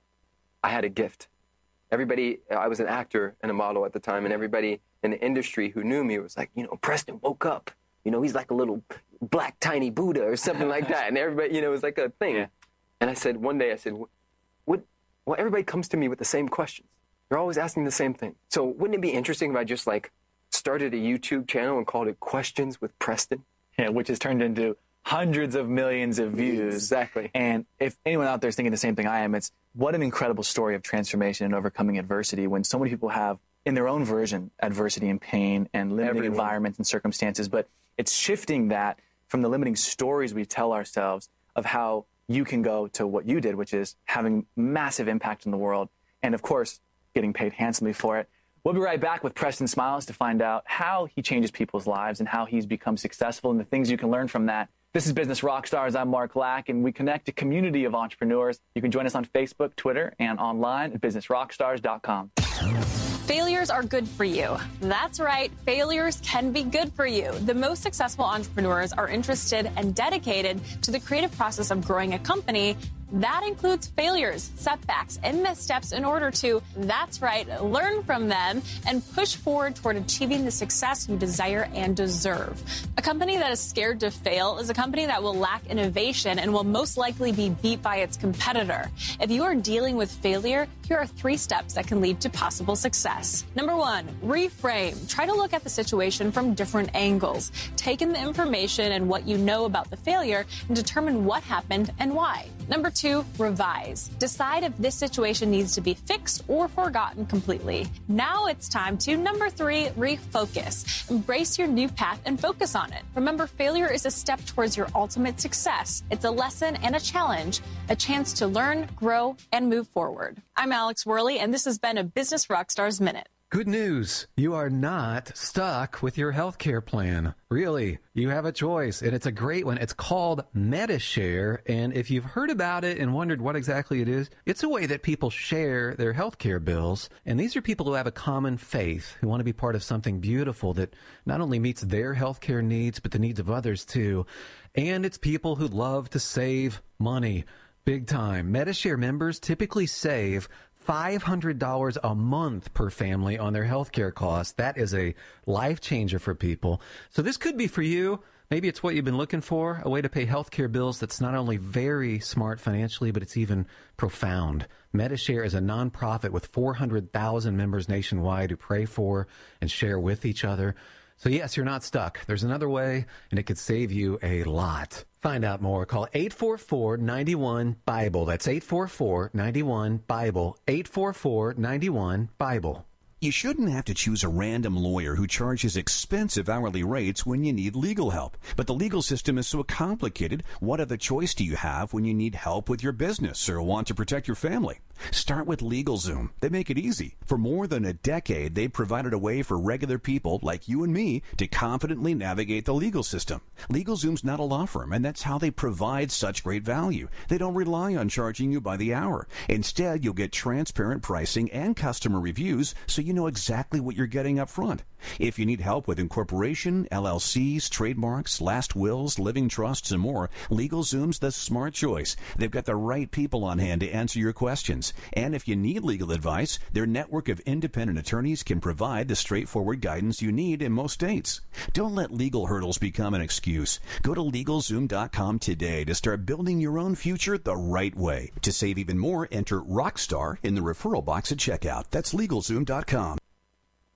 I had a gift. Everybody, I was an actor and a model at the time, and everybody in the industry who knew me was like, you know, Preston woke up. You know, he's like a little black tiny Buddha or something like that. And everybody, you know, it was like a thing. Yeah. And I said, one day I said, what, well, everybody comes to me with the same questions. They're always asking the same thing. So wouldn't it be interesting if I just like started a YouTube channel and called it Questions with Preston? Yeah, which has turned into hundreds of millions of views. Exactly. And if anyone out there is thinking the same thing I am, it's what an incredible story of transformation and overcoming adversity when so many people have, in their own version, adversity and pain and limiting Everyone. environments and circumstances. But it's shifting that from the limiting stories we tell ourselves of how you can go to what you did, which is having massive impact in the world. And, of course, getting paid handsomely for it. We'll be right back with Preston Smiles to find out how he changes people's lives and how he's become successful and the things you can learn from that. This is Business Rockstars. I'm Mark Lack, and we connect a community of entrepreneurs. You can join us on Facebook, Twitter, and online at business rockstars dot com. Failures are good for you. That's right, failures can be good for you. The most successful entrepreneurs are interested and dedicated to the creative process of growing a company. That includes failures, setbacks, and missteps in order to, that's right, learn from them and push forward toward achieving the success you desire and deserve. A company that is scared to fail is a company that will lack innovation and will most likely be beat by its competitor. If you are dealing with failure, here are three steps that can lead to possible success. Number one, reframe. Try to look at the situation from different angles. Take in the information and what you know about the failure and determine what happened and why. Number two, revise. Decide if this situation needs to be fixed or forgotten completely. Now it's time to, number three, refocus. Embrace your new path and focus on it. Remember, failure is a step towards your ultimate success. It's a lesson and a challenge, a chance to learn, grow, and move forward. I'm Alex Worley, and this has been a Business Rockstars Minute. Good news. You are not stuck with your healthcare plan. Really, you have a choice, and it's a great one. It's called Medi-Share, and if you've heard about it and wondered what exactly it is, it's a way that people share their healthcare bills, and these are people who have a common faith, who want to be part of something beautiful that not only meets their healthcare needs, but the needs of others too. And it's people who love to save money, big time. Medi-Share members typically save five hundred dollars a month per family on their healthcare costs. That is a life changer for people. So this could be for you. Maybe it's what you've been looking for, a way to pay healthcare bills that's not only very smart financially, but it's even profound. Medi-Share is a nonprofit with four hundred thousand members nationwide who pray for and share with each other. So yes, you're not stuck. There's another way, and it could save you a lot. Find out more. Call eight four four, nine one, Bible. That's eight four four, nine one, Bible. eight four four, nine one, Bible. You shouldn't have to choose a random lawyer who charges expensive hourly rates when you need legal help. But the legal system is so complicated, what other choice do you have when you need help with your business or want to protect your family? Start with LegalZoom. They make it easy. For more than a decade, they've provided a way for regular people like you and me to confidently navigate the legal system. LegalZoom's not a law firm, and that's how they provide such great value. They don't rely on charging you by the hour. Instead, you'll get transparent pricing and customer reviews so you know exactly what you're getting up front. If you need help with incorporation, L L Cs, trademarks, last wills, living trusts, and more, LegalZoom's the smart choice. They've got the right people on hand to answer your questions. And if you need legal advice, their network of independent attorneys can provide the straightforward guidance you need in most states. Don't let legal hurdles become an excuse. Go to LegalZoom dot com today to start building your own future the right way. To save even more, enter Rockstar in the referral box at checkout. That's LegalZoom dot com.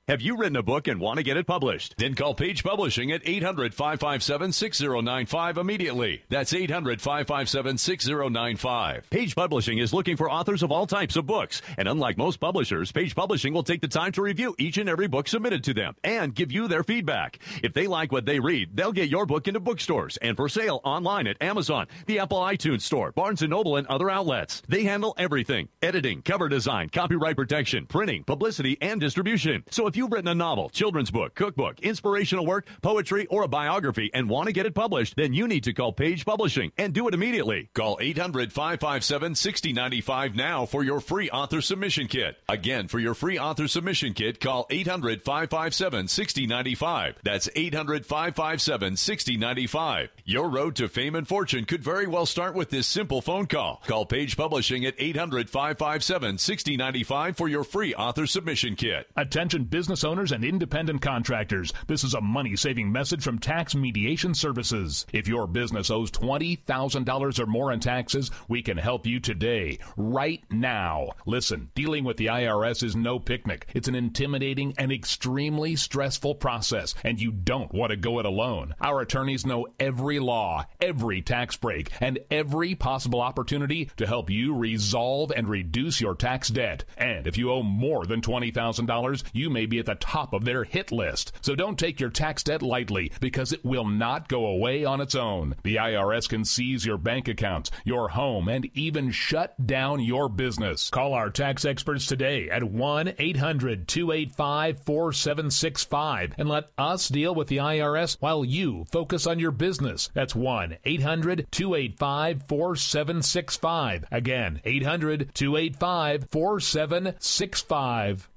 Have you written a book and want to get it published? Then call Page Publishing at eight hundred, five five seven, six zero nine five immediately. That's eight hundred, five five seven, six zero nine five. Page Publishing is looking for authors of all types of books. And unlike most publishers, Page Publishing will take the time to review each and every book submitted to them and give you their feedback. If they like what they read, they'll get your book into bookstores and for sale online at Amazon, the Apple iTunes Store, Barnes and Noble, and other outlets. They handle everything: editing, cover design, copyright protection, printing, publicity, and distribution. So if you've written a novel, children's book, cookbook, inspirational work, poetry, or a biography and want to get it published, then you need to call Page Publishing and do it immediately. Call eight hundred, five five seven, six zero nine five now for your free author submission kit. Again, for your free author submission kit, call eight hundred, five five seven, six zero nine five. That's eight hundred, five five seven, six zero nine five. Your road to fame and fortune could very well start with this simple phone call. Call Page Publishing at eight hundred, five five seven, six zero nine five for your free author submission kit. Attention business owners and independent contractors. This is a money-saving message from Tax Mediation Services. If your business owes twenty thousand dollars or more in taxes, we can help you today, right now. Listen, dealing with the I R S is no picnic. It's an intimidating and extremely stressful process, and you don't want to go it alone. Our attorneys know every law, every tax break, and every possible opportunity to help you resolve and reduce your tax debt. And if you owe more than twenty thousand dollars, you may be at the top of their hit list. So don't take your tax debt lightly, because it will not go away on its own. The I R S can seize your bank accounts, your home, and even shut down your business. Call our tax experts today at one eight hundred, two eight five, four seven six five and let us deal with the I R S while you focus on your business. That's one eight hundred, two eight five, four seven six five. Again, eight hundred, two eight five, four seven six five.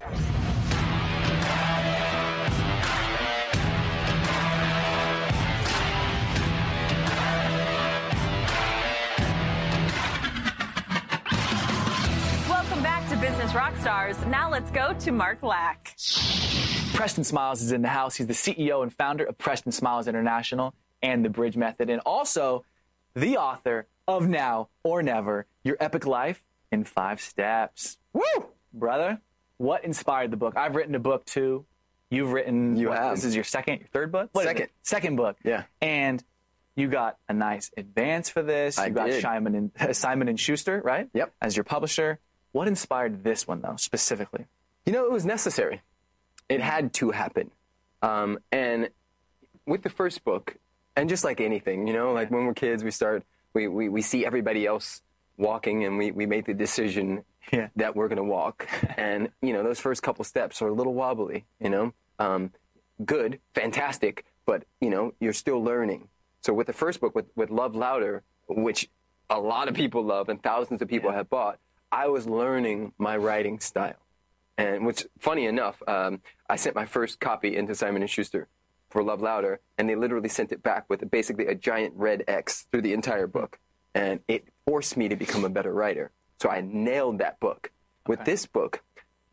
Business rock stars. Now let's go to Mark Lack. Preston Smiles is in the house. He's the C E O and founder of Preston Smiles International and the Bridge Method, and also the author of Now or Never, Your Epic Life in Five Steps. Woo! Brother, what inspired the book? I've written a book too. You've written, you what, have. This is your second, your third book? What second. Second book. Yeah. And you got a nice advance for this. I you got did. Simon and, uh, Simon and Schuster, right? Yep. As your publisher. What inspired this one, though, specifically? You know, it was necessary. It had to happen. Um, and with the first book, and just like anything, you know, like when we're kids, we start, we, we, we see everybody else walking, and we, we make the decision yeah. that we're going to walk. And, you know, those first couple steps are a little wobbly, you know. Um, good, fantastic, but, you know, you're still learning. So with the first book, with, with Love Louder, which a lot of people love and thousands of people yeah. have bought, I was learning my writing style. And which, funny enough, um, I sent my first copy into Simon and Schuster for Love Louder, and they literally sent it back with basically a giant red X through the entire book. And it forced me to become a better writer. So I nailed that book. Okay. With this book,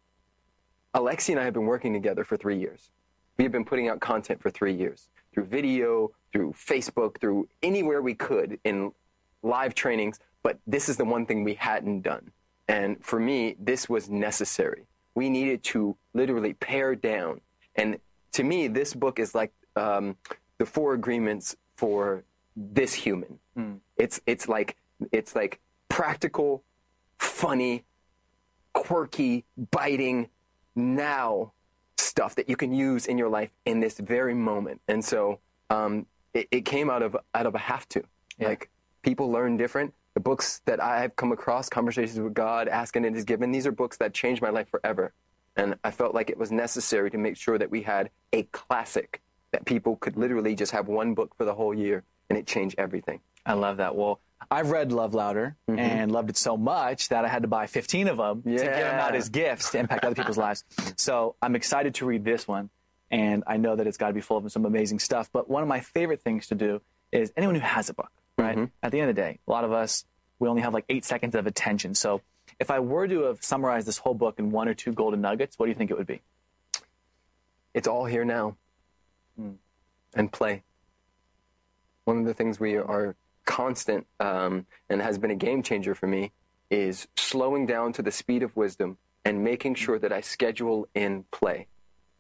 Alexi and I have been working together for three years. We have been putting out content for three years, through video, through Facebook, through anywhere we could in live trainings, but this is the one thing we hadn't done. And for me, this was necessary. We needed to literally pare down. And to me, this book is like um, the four agreements for this human. Mm. It's it's like it's like practical, funny, quirky, biting, now stuff that you can use in your life in this very moment. And so um, it, it came out of out of a have to. Yeah. Like, people learn different. The books that I've come across, Conversations with God, Ask and It Is Given, these are books that changed my life forever. And I felt like it was necessary to make sure that we had a classic, that people could literally just have one book for the whole year, and it changed everything. I love that. Well, I've read Love Louder mm-hmm. and loved it so much that I had to buy fifteen of them yeah. to give them out as gifts to impact other people's lives. So I'm excited to read this one, and I know that it's got to be full of some amazing stuff. But one of my favorite things to do is anyone who has a book, right? Mm-hmm. At the end of the day, a lot of us, we only have like eight seconds of attention. So if I were to have summarized this whole book in one or two golden nuggets, what do you think it would be? It's all here now. Mm. And play. One of the things we are constant um, and has been a game changer for me is slowing down to the speed of wisdom and making sure that I schedule in play.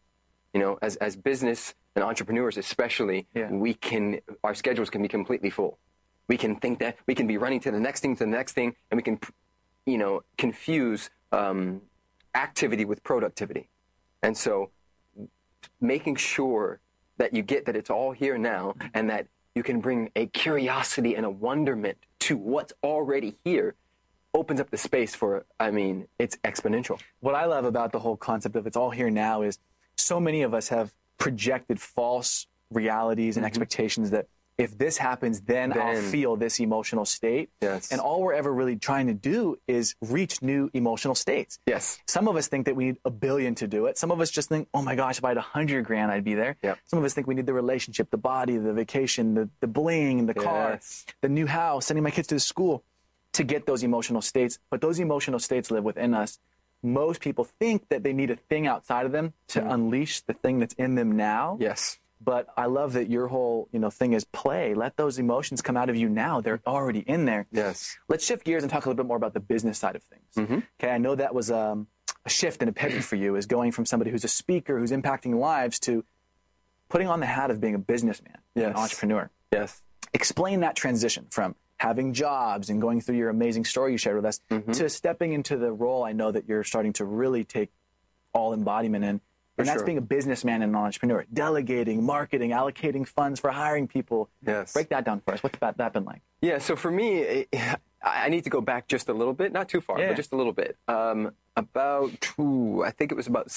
You know, as, as business and entrepreneurs especially, yeah. we can, our schedules can be completely full. We can think that we can be running to the next thing, to the next thing, and we can, you know, confuse um, activity with productivity. And so making sure that you get that it's all here now and that you can bring a curiosity and a wonderment to what's already here opens up the space for, I mean, it's exponential. What I love about the whole concept of it's all here now is so many of us have projected false realities and mm-hmm. expectations that if this happens, then, then I'll feel this emotional state. Yes. And all we're ever really trying to do is reach new emotional states. Yes. Some of us think that we need a billion to do it. Some of us just think, oh my gosh, if I had a hundred grand, I'd be there. Yep. Some of us think we need the relationship, the body, the vacation, the, the bling, the car, yes. the new house, sending my kids to school to get those emotional states. But those emotional states live within us. Most people think that they need a thing outside of them to mm. unleash the thing that's in them now. Yes. But I love that your whole, you know, thing is play. Let those emotions come out of you now. They're already in there. Yes. Let's shift gears and talk a little bit more about the business side of things. Mm-hmm. Okay, I know that was um, a shift and a pivot for you, is going from somebody who's a speaker, who's impacting lives, to putting on the hat of being a businessman, yes. an entrepreneur. Yes. Explain that transition from having jobs and going through your amazing story you shared with us mm-hmm. to stepping into the role I know that you're starting to really take all embodiment in. And that's sure. being a businessman and an entrepreneur. Delegating, marketing, allocating funds for hiring people. Yes. Break that down for us. What's that, that been like? Yeah, so for me, it, I need to go back just a little bit. Not too far, yeah. but just a little bit. Um, about, two, I think it was about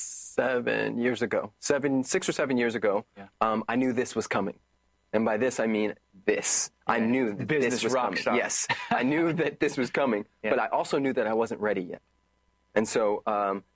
seven years ago. Seven, six or seven years ago, yeah. um, I knew this was coming. And by this, I mean this. Yeah. I knew that business this was rock coming. Star. Yes, I knew that this was coming. Yeah. But I also knew that I wasn't ready yet. And so... Um,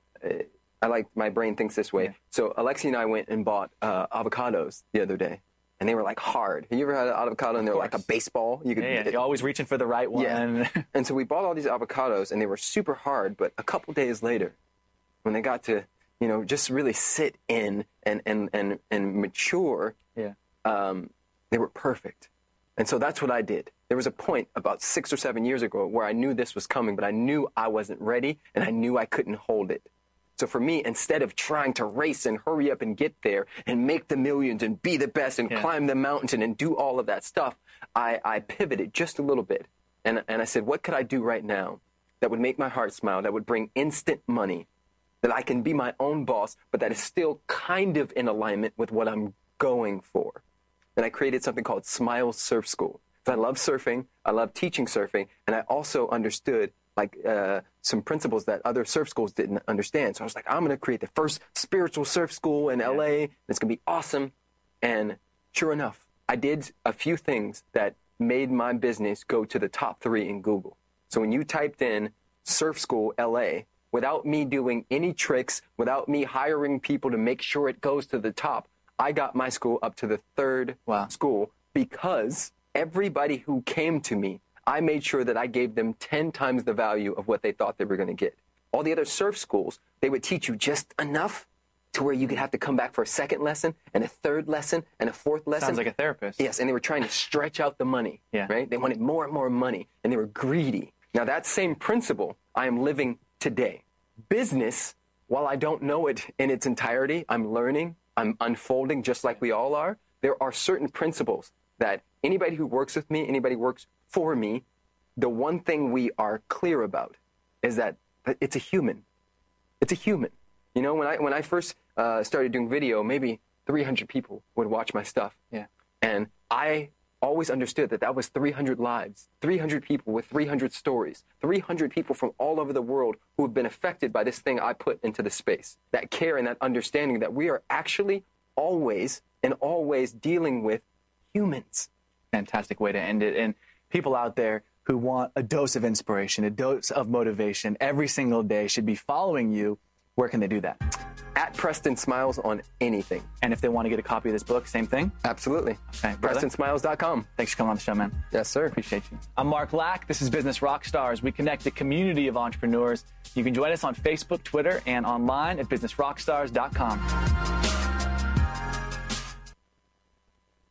I like, my brain thinks this way. Yeah. So Alexi and I went and bought uh, avocados the other day, and they were like hard. Have you ever had an avocado and they're like a baseball? You could, yeah, yeah. You're always reaching for the right one. Yeah. And so we bought all these avocados, and they were super hard, but a couple days later, when they got to, you know, just really sit in and, and, and, and mature, yeah. um, they were perfect. And so that's what I did. There was a point about six or seven years ago where I knew this was coming, but I knew I wasn't ready, and I knew I couldn't hold it. So for me, instead of trying to race and hurry up and get there and make the millions and be the best and yeah. climb the mountain and do all of that stuff, I, I pivoted just a little bit. And, and I said, what could I do right now that would make my heart smile, that would bring instant money, that I can be my own boss, but that is still kind of in alignment with what I'm going for? And I created something called Smile Surf School. I love surfing, I love teaching surfing, and I also understood like uh, some principles that other surf schools didn't understand. So I was like, I'm going to create the first spiritual surf school in L A. It's going to be awesome. And sure enough, I did a few things that made my business go to the top three in Google. So when you typed in surf school L A, without me doing any tricks, without me hiring people to make sure it goes to the top, I got my school up to the third wow. school because everybody who came to me, I made sure that I gave them ten times the value of what they thought they were going to get. All the other surf schools, they would teach you just enough to where you could have to come back for a second lesson and a third lesson and a fourth lesson. Sounds like a therapist. Yes, and they were trying to stretch out the money, yeah. right? They wanted more and more money, and they were greedy. Now, that same principle I am living today. Business, while I don't know it in its entirety, I'm learning, I'm unfolding just like we all are. There are certain principles that anybody who works with me, anybody who works for me, the one thing we are clear about is that it's a human. It's a human. You know, when I when I first uh, started doing video, maybe three hundred people would watch my stuff. Yeah. And I always understood that that was three hundred lives, three hundred people with three hundred stories, three hundred people from all over the world who have been affected by this thing I put into the space. That care and that understanding that we are actually always and always dealing with humans. Fantastic way to end it. And people out there who want a dose of inspiration, a dose of motivation every single day should be following you. Where can they do that? At Preston Smiles on anything. And if they want to get a copy of this book, same thing? Absolutely. Okay, Preston Smiles dot com. Thanks for coming on the show, man. Yes, sir. Appreciate you. I'm Mark Lack. This is Business Rockstars. We connect a community of entrepreneurs. You can join us on Facebook, Twitter, and online at business rockstars dot com.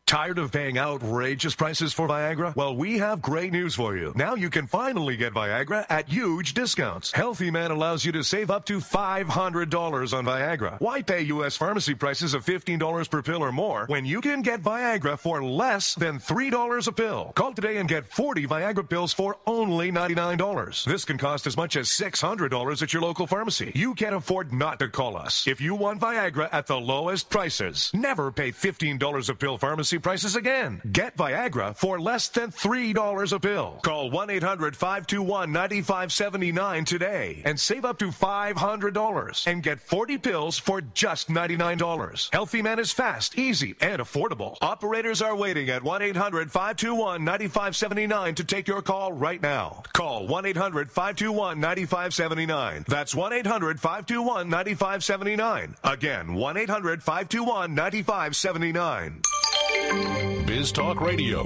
Tired of paying outrageous prices for Viagra? Well, we have great news for you. Now you can finally get Viagra at huge discounts. Healthy Man allows you to save up to five hundred dollars on Viagra. Why pay U S pharmacy prices of fifteen dollars per pill or more when you can get Viagra for less than three dollars a pill? Call today and get forty Viagra pills for only ninety-nine dollars. This can cost as much as six hundred dollars at your local pharmacy. You can't afford not to call us. If you want Viagra at the lowest prices, never pay fifteen dollars a pill pharmacy prices again. Get Viagra for less than three dollars a pill. Call one eight hundred five two one nine five seven nine today and save up to five hundred dollars and get forty pills for just ninety-nine dollars. Healthy Man is fast, easy, and affordable. Operators are waiting at one eight hundred five two one nine five seven nine to take your call right now. Call one eight hundred five two one nine five seven nine. That's one eight hundred five two one nine five seven nine. Again, one eight hundred five two one nine five seven nine. Biz Talk Radio.